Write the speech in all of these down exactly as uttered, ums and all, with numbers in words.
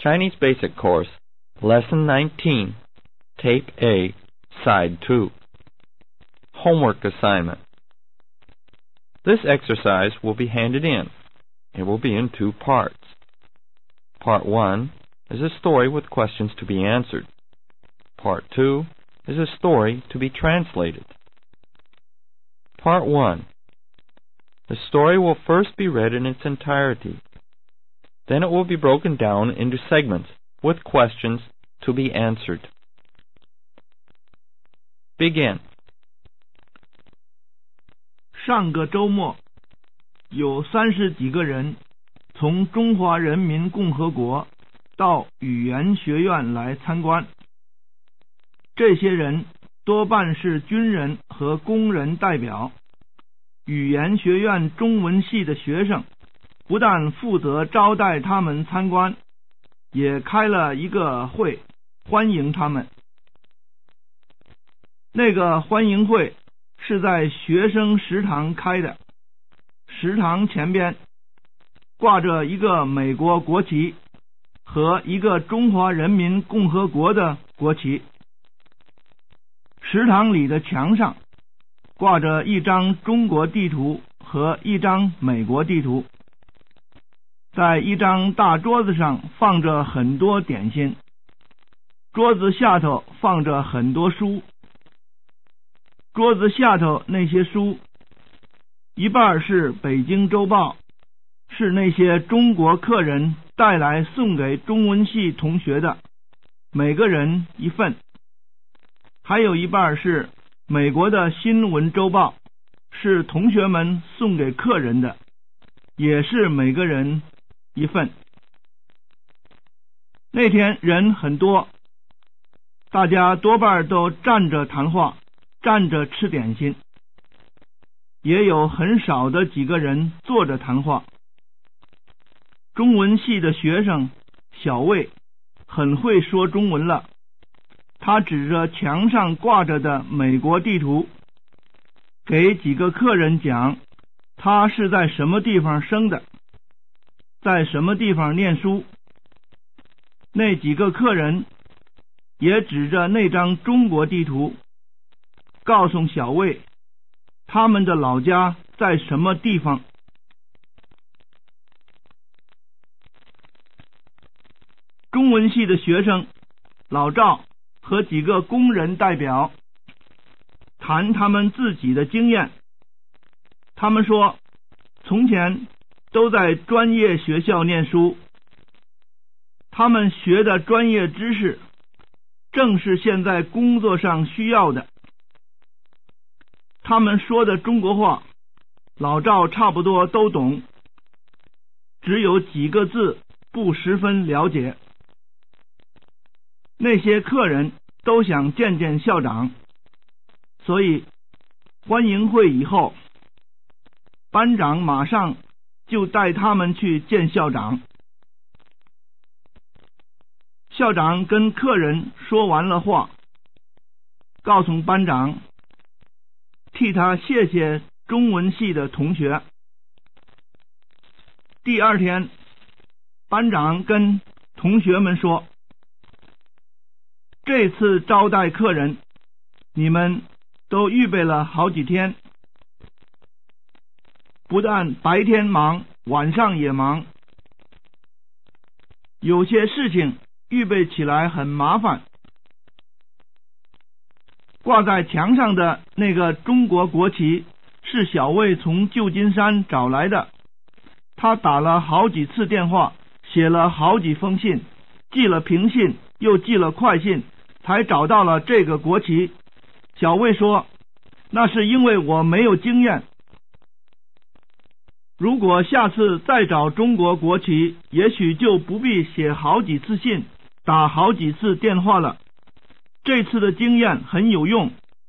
Chinese Basic Course, Lesson nineteen, Tape A, Side two. Homework Assignment. This exercise will be handed in. It will be in two parts. Part one is a story with questions to be answered. Part two is a story to be translated. Part one. The story will first be read in its entirety. Then it will be broken down into segments with questions to be answered. Begin. 上个周末，有三十几个人从中华人民共和国到语言学院来参观。这些人多半是军人和工人代表。语言学院中文系的学生不但负责招待他们参观，也开了一个会欢迎他们。那个欢迎会是在学生食堂开的，食堂前边挂着一个美国国旗和一个中华人民共和国的国旗。食堂里的墙上挂着一张中国地图和一张美国地图，在一张大桌子上放着很多点心，桌子下头放着很多书。桌子下头那些书，一半是北京周报，是那些中国客人带来送给中文系同学的，每个人一份。还有一半是美国的新闻周报，是同学们送给客人的，也是每个人一份。那天人很多，大家多半都站着谈话，站着吃点心，也有很少的几个人坐着谈话。中文系的学生小魏很会说中文了，他指着墙上挂着的美国地图，给几个客人讲他是在什么地方生的，在什么地方念书。那几个客人也指着那张中国地图，告诉小魏他们的老家在什么地方。中文系的学生老赵和几个工人代表谈他们自己的经验。他们说从前都在专业学校念书，他们学的专业知识正是现在工作上需要的。他们说的中国话老赵差不多都懂，只有几个字不十分了解。那些客人都想见见校长，所以欢迎会以后，班长马上就带他们去见校长。校长跟客人说完了话，告诉班长替他谢谢中文系的同学。第二天，班长跟同学们说，这次招待客人，你们都预备了好几天，不但白天忙，晚上也忙。有些事情预备起来很麻烦。挂在墙上的那个中国国旗是小魏从旧金山找来的，他打了好几次电话，写了好几封信，寄了平信又寄了快信，才找到了这个国旗。小魏说，那是因为我没有经验，如果下次再找中国国旗，也许就不必写好几次信，打好几次电话了。这次的经验很有用。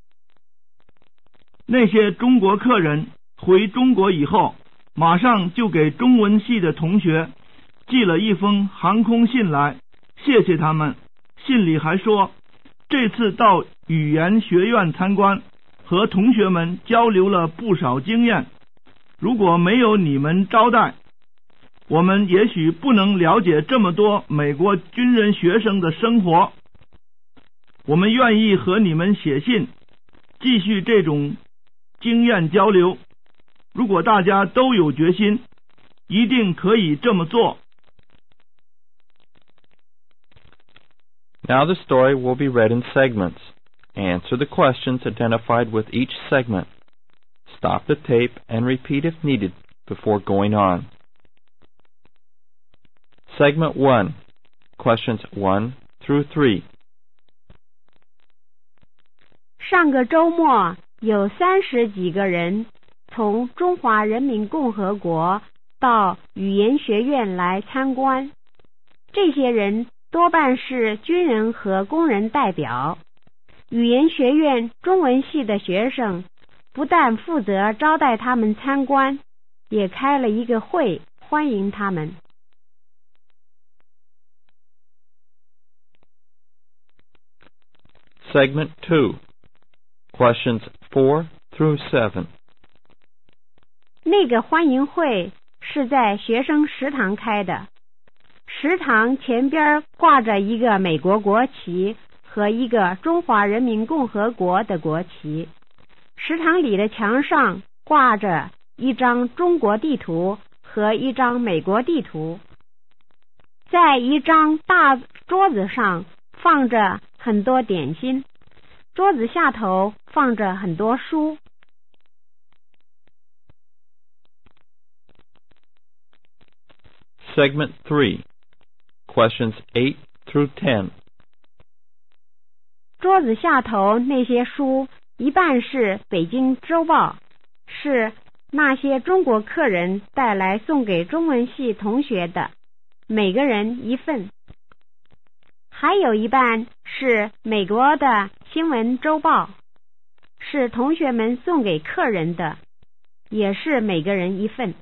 那些中国客人回中国以后，马上就给中文系的同学寄了一封航空信来，谢谢他们。信里还说，这次到语言学院参观，和同学们交流了不少经验，如果没有你们招待， 我们也许不能了解这么多美国军人学生的生活，我们愿意和你们写信，继续这种经验交流。如果大家都有决心，一定可以这么做。 Now the story will be read in segments. Answer the questions identified with each segment. Stop the tape and repeat if needed before going on. Segment one, questions one through three. 上个周末有三十几个人从中华人民共和国到语言学院来参观。这些人多半是军人和工人代表。语言学院中文系的学生不但负责招待他们参观，也开了一个会欢迎他们。 Segment two, questions four through seven. 那个欢迎会是在学生食堂开的，食堂前边挂着一个美国国旗和一个中华人民共和国的国旗，食堂里的墙上挂着一张中国地图和一张美国地图，在一张大桌子上放着很多点心，桌子下头放着很多书。 Segment three, questions eight through ten. 桌子下头那些书一半是北京周报，是那些中国客人带来送给中文系同学的，每个人一份。还有一半是美国的新闻周报，是同学们送给客人的，也是每个人一份。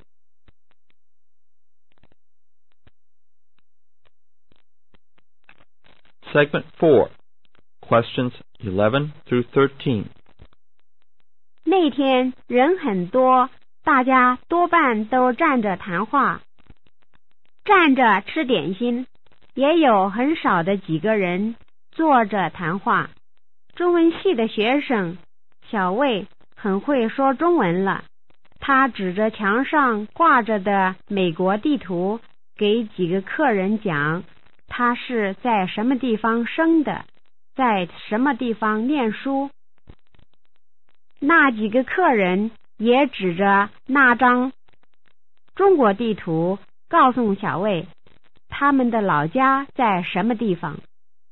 Segment four, questions eleven through thirteen. 那天人很多，大家多半都站着谈话，站着吃点心，也有很少的几个人坐着谈话。中文系的学生小魏很会说中文了，他指着墙上挂着的美国地图给几个客人讲他是在什么地方生的，在什么地方念书。那几个客人也指着那张中国地图告诉小魏他们的老家在什么地方。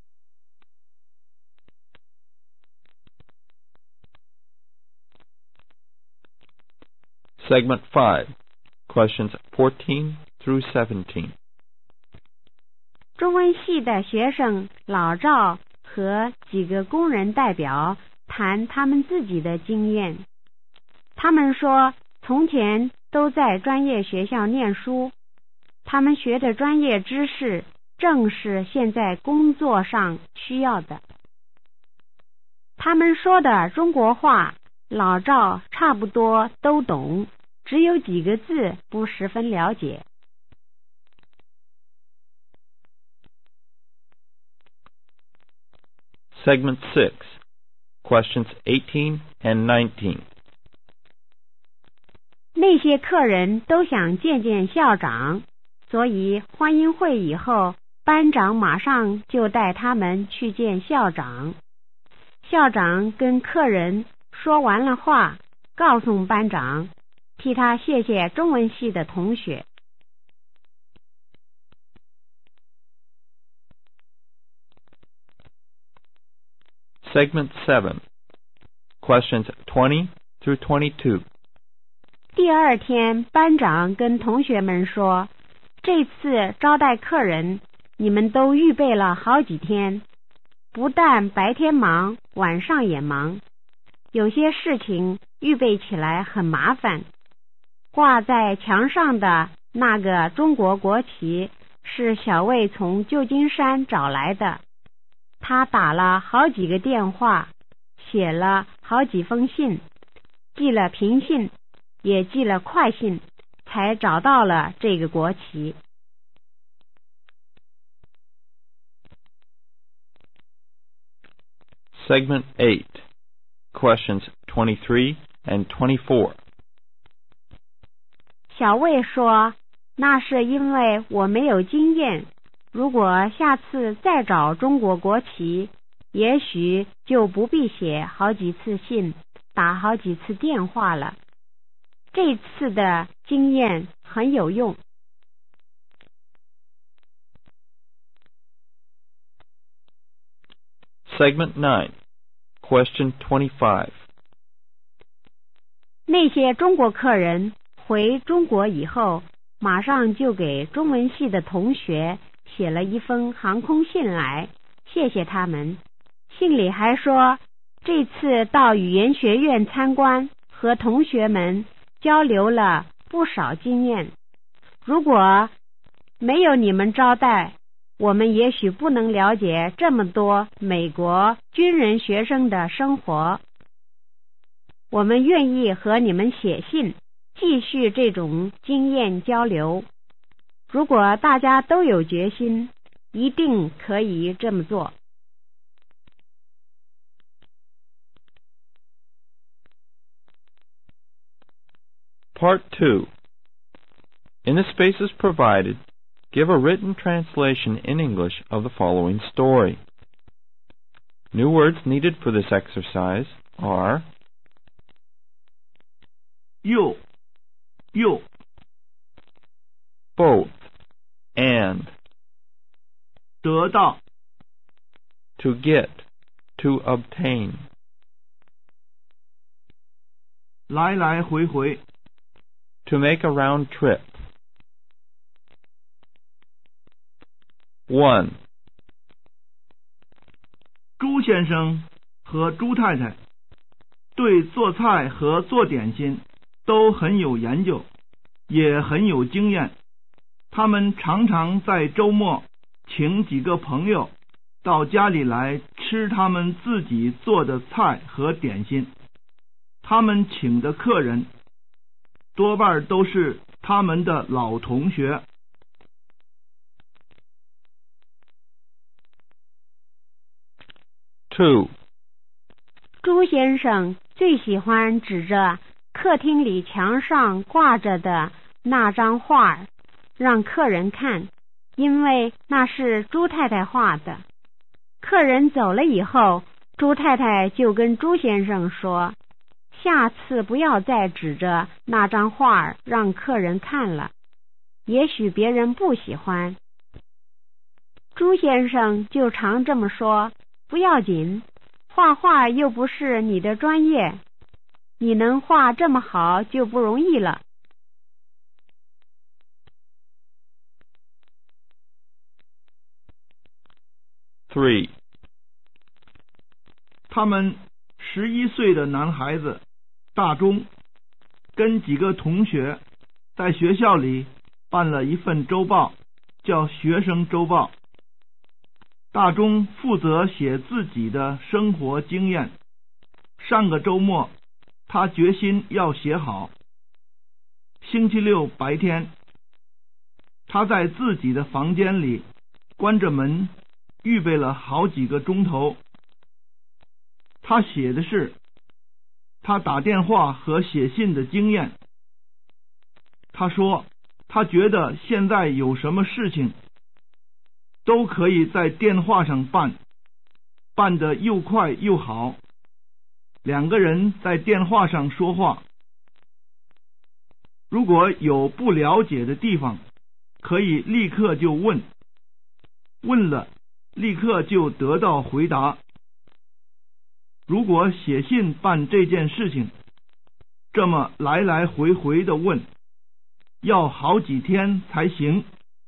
Segment five, questions fourteen through seventeen. 中文系的学生老赵和几个工人代表谈他们自己的经验。他们说从前都在专业学校念书，他们学的专业知识正是现在工作上需要的。他们说的中国话老赵差不多都懂，只有几个字不十分了解。 Segment six, questions eighteen and nineteen. 那些客人都想见见校长，所以欢迎会以后，班长马上就带他们去见校长。校长跟客人说完了话，告诉班长，替他谢谢中文系的同学。 Segment seven, questions twenty through twenty-two. 第二天，班长跟同学们说，这次招待客人，你们都预备了好几天，不但白天忙，晚上也忙。有些事情预备起来很麻烦。挂在墙上的那个中国国旗是小魏从旧金山找来的，他打了好几个电话，写了好几封信，寄了平信，也寄了快信， 才找到了这个国旗。 Segment eight, questions twenty-three and twenty-four. 小魏说，那是因为我没有经验，如果下次再找中国国旗，也许就不必写好几次信，打好几次电话了。这次的经验很有用。 Segment nine, question twenty-five. 那些中国客人回中国以后，马上就给中文系的同学写了一封航空信来，谢谢他们。信里还说，这次到语言学院参观，和同学们交流了不少经验。如果没有你们招待，我们也许不能了解这么多美国军人学生的生活。我们愿意和你们写信，继续这种经验交流。如果大家都有决心，一定可以这么做。 Part two. In the spaces provided, give a written translation in English of the following story. New words needed for this exercise are 又又 both, and, 得到 to get, to obtain, 来来回回 to make a round trip. One. 朱先生和朱太太对做菜和做点心都很有研究，也很有经验。他们常常在周末请几个朋友到家里来吃他们自己做的菜和点心。他们请的客人多半都是他们的老同学。 Two. 朱先生最喜欢指着客厅里墙上挂着的那张画让客人看，因为那是朱太太画的。客人走了以后，朱太太就跟朱先生说，下次不要再指着那张画让客人看了，也许别人不喜欢。朱先生就常这么说，不要紧，画画又不是你的专业，你能画这么好就不容易了。 Three. 他们十一岁的男孩子大钟跟几个同学在学校里办了一份周报，叫学生周报。大钟负责写自己的生活经验。上个周末他决心要写好。星期六白天，他在自己的房间里关着门，预备了好几个钟头。他写的是他打电话和写信的经验。他说他觉得现在有什么事情都可以在电话上办，办得又快又好。两个人在电话上说话，如果有不了解的地方，可以立刻就问，问了立刻就得到回答。如果写信办这件事情，这么来来回回的问，要好几天才行。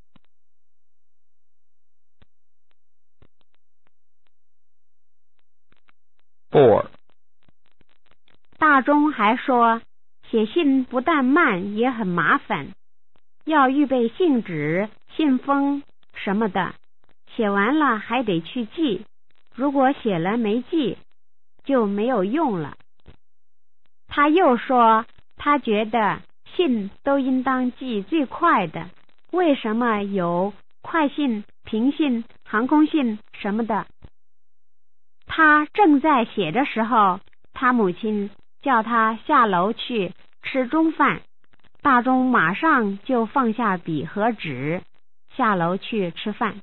Four. 大钟还说，写信不但慢，也很麻烦，要预备信纸、信封什么的，写完了还得去寄，如果写了没寄，就没有用了。他又说，他觉得信都应当寄最快的，为什么有快信、平信、航空信什么的？他正在写的时候，他母亲叫他下楼去吃中饭，大钟马上就放下笔和纸，下楼去吃饭。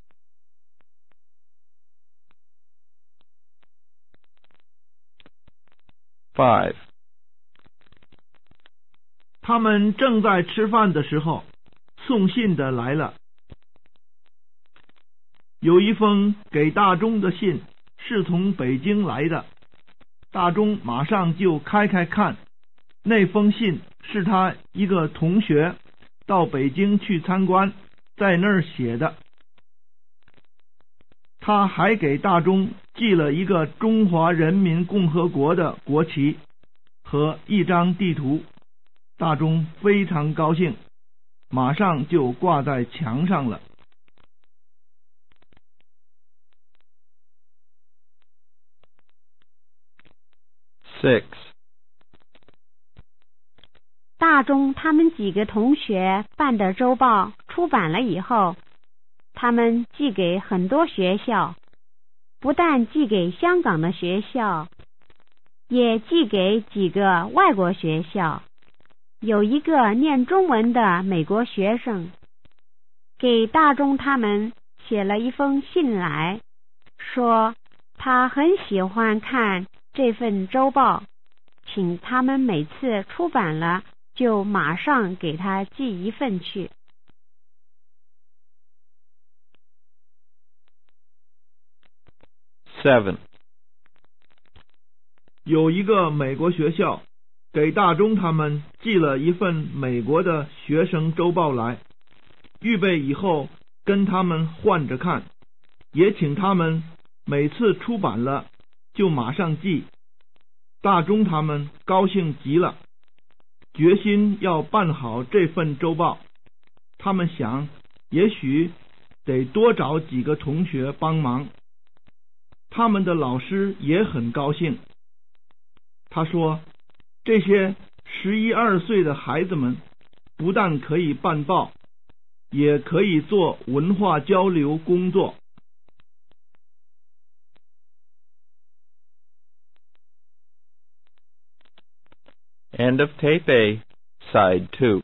Five. 他们正在吃饭的时候，送信的来了。有一封给大钟的信是从北京来的，大钟马上就开开看，那封信是他一个同学到北京去参观，在那儿写的。他还给大钟寄了一个中华人民共和国的国旗和一张地图，大钟非常高兴，马上就挂在墙上了。 Six. 大钟他们几个同学办的周报出版了以后，他们寄给很多学校，不但寄给香港的学校，也寄给几个外国学校。有一个念中文的美国学生给大钟他们写了一封信来，说他很喜欢看这份周报，请他们每次出版了就马上给他寄一份去。 Seven. 有一个美国学校给大钟他们寄了一份美国的学生周报来，预备以后跟他们换着看，也请他们每次出版了就马上寄。大钟他们高兴极了，决心要办好这份周报。他们想，也许得多找几个同学帮忙。他们的老师也很高兴，他说，这些十一二岁的孩子们不但可以办报，也可以做文化交流工作。 End of Tape A, Side two.